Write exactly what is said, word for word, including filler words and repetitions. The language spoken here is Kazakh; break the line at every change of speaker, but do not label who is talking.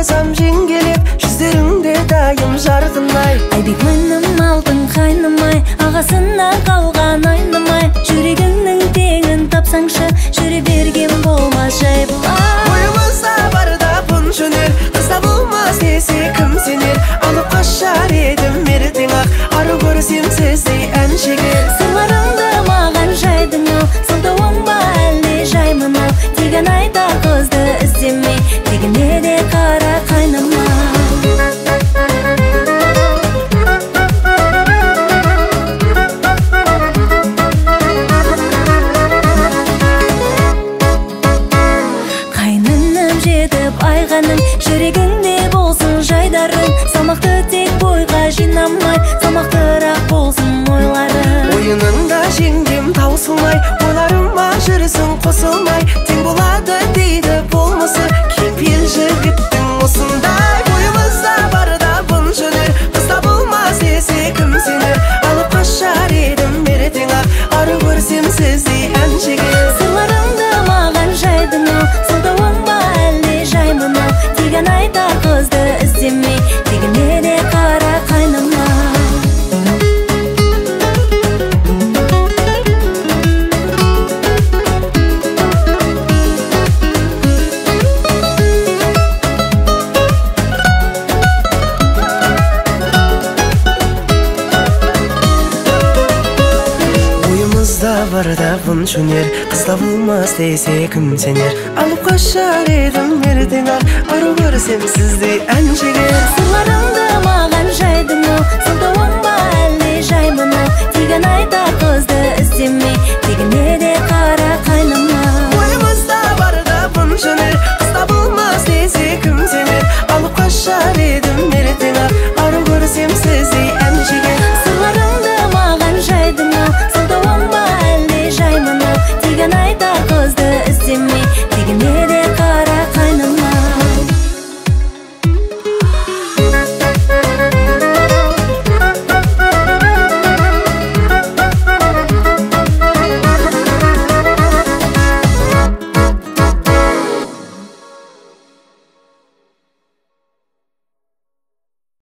қарасам жеңгелеп, жүздеріңде дайым жарқынай.
Айбек мінім алтын қайнымай, ағасына қалған айнымай. Жүрегіңнің теңін тапсаңшы, жүре берген болмас жай бұлай.
Ойымызда барда бұн жөнер, қызда болмас десе кім сенер. Алып қашар едім ертең ақ, ары көрсем сіздей ән шегер.
Сырларыңды маған жайдың ау, сылтауың ба әлде жаймын ау. Деген айта қызды іздемей, тегіне де қара қайнама. Айғаным, жүрегіңде болсын жайдарың, салмақты тек бойға жинамай, салмақтырақ болсын ойларың.
Ойыныңда жеңдем таусылмай, ойларыма жүрісің қосылмай. Тең болады дейді болмысы, кепел жігіттің осындай. Ойымызда барда бұн жөнер, қызда болмас десе кім сенер. Алып қашар едім ертең ақ, ары көрсем сіздей ән шегер.
Сырларыңды маған жайдың ау, сылтауың ба әлде жаймын ау. Деген айта қызды іздемей, тегіне де қара қайнама.
Ойымызда барда бұн жөнер, қызда болмас десе кім сенер. Алып қашар едім ертең ақ, ары көрсем сіздей ән шегер.
Сырларыңды маған